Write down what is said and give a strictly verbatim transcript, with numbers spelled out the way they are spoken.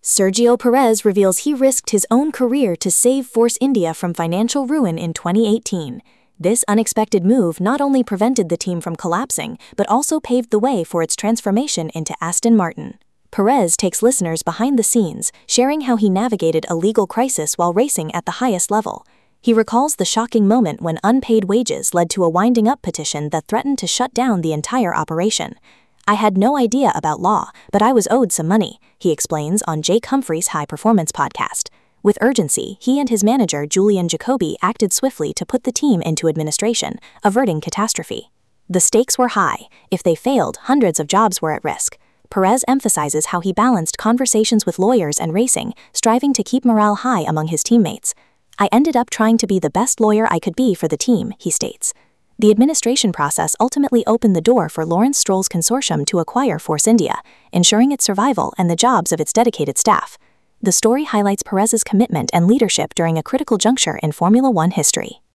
Sergio Perez reveals he risked his own career to save Force India from financial ruin in twenty eighteen. This unexpected move not only prevented the team from collapsing, but also paved the way for its transformation into Aston Martin. Perez takes listeners behind the scenes, sharing how he navigated a legal crisis while racing at the highest level. He recalls the shocking moment when unpaid wages led to a winding up petition that threatened to shut down the entire operation. "I had no idea about law, but I was owed some money," he explains on Jake Humphrey's High Performance podcast. With urgency, he and his manager Julian Jacoby acted swiftly to put the team into administration, averting catastrophe. The stakes were high. If they failed, hundreds of jobs were at risk. Perez emphasizes how he balanced conversations with lawyers and racing, striving to keep morale high among his teammates. "I ended up trying to be the best lawyer I could be for the team," he states. The administration process ultimately opened the door for Lawrence Stroll's consortium to acquire Force India, ensuring its survival and the jobs of its dedicated staff. The story highlights Perez's commitment and leadership during a critical juncture in Formula One history.